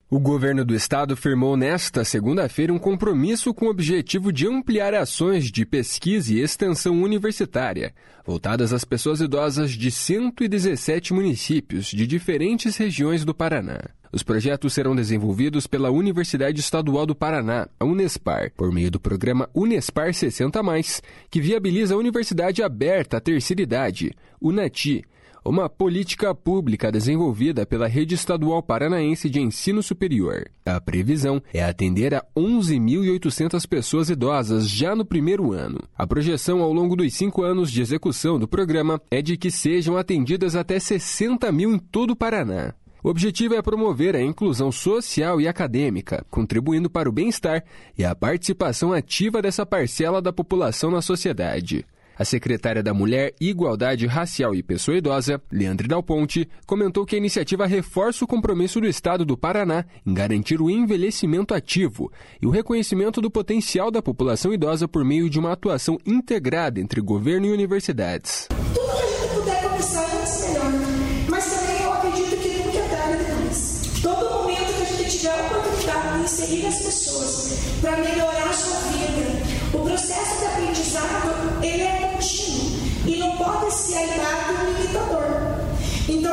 O governo do estado firmou nesta segunda-feira um compromisso com o objetivo de ampliar ações de pesquisa e extensão universitária, voltadas às pessoas idosas de 117 municípios de diferentes regiões do Paraná. Os projetos serão desenvolvidos pela Universidade Estadual do Paraná, a Unespar, por meio do programa Unespar 60+, que viabiliza a Universidade Aberta à Terceira Idade, UNATI, uma política pública desenvolvida pela Rede Estadual Paranaense de Ensino Superior. A previsão é atender a 11.800 pessoas idosas já no primeiro ano. A projeção ao longo dos 5 anos de execução do programa é de que sejam atendidas até 60 mil em todo o Paraná. O objetivo é promover a inclusão social e acadêmica, contribuindo para o bem-estar e a participação ativa dessa parcela da população na sociedade. A secretária da Mulher, Igualdade Racial e Pessoa Idosa, Leandre Dal Ponte, comentou que a iniciativa reforça o compromisso do Estado do Paraná em garantir o envelhecimento ativo e o reconhecimento do potencial da população idosa por meio de uma atuação integrada entre governo e universidades. Tudo que a gente puder começar antes, melhor. Mas também eu acredito que nunca é tarde demais. Todo momento que a gente tiver a oportunidade de inserir as pessoas para melhorar a sua vida, o processo de aprendizado, ele é contínuo e não pode ser a idade um limitador. Então,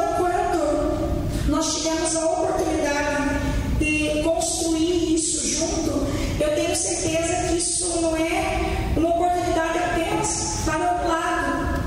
quando nós tivemos a oportunidade de construir isso junto, eu tenho certeza que isso não é uma oportunidade apenas para um lado,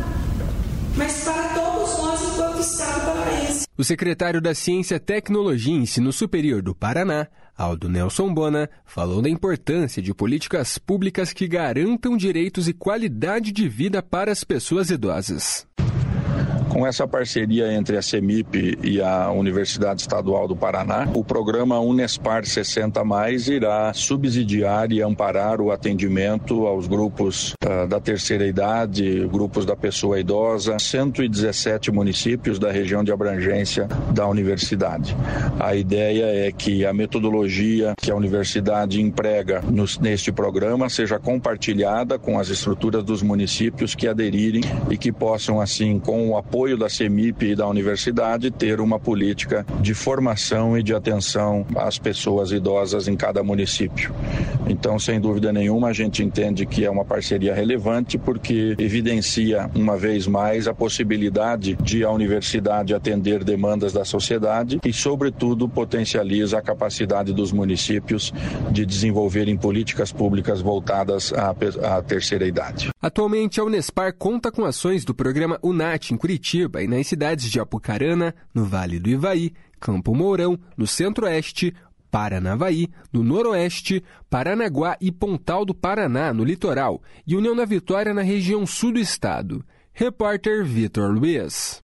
mas para todos nós enquanto Estado paranaense. O secretário da Ciência, Tecnologia e Ensino Superior do Paraná, Aldo Nelson Bona, falou da importância de políticas públicas que garantam direitos e qualidade de vida para as pessoas idosas. Com essa parceria entre a CEMIP e a Universidade Estadual do Paraná, o programa Unespar 60+, irá subsidiar e amparar o atendimento aos grupos da terceira idade, grupos da pessoa idosa, 117 municípios da região de abrangência da universidade. A ideia é que a metodologia que a universidade emprega neste programa seja compartilhada com as estruturas dos municípios que aderirem e que possam, assim, com o apoio da CEMIP e da universidade, ter uma política de formação e de atenção às pessoas idosas em cada município. Então, sem dúvida nenhuma, a gente entende que é uma parceria relevante porque evidencia, uma vez mais, a possibilidade de a universidade atender demandas da sociedade e, sobretudo, potencializa a capacidade dos municípios de desenvolverem políticas públicas voltadas à terceira idade. Atualmente, a Unespar conta com ações do programa UNAT em Curitiba e nas cidades de Apucarana, no Vale do Ivaí, Campo Mourão, no Centro-Oeste, Paranavaí, no Noroeste, Paranaguá e Pontal do Paraná, no litoral, e União da Vitória, na região sul do estado. Repórter Vitor Luiz.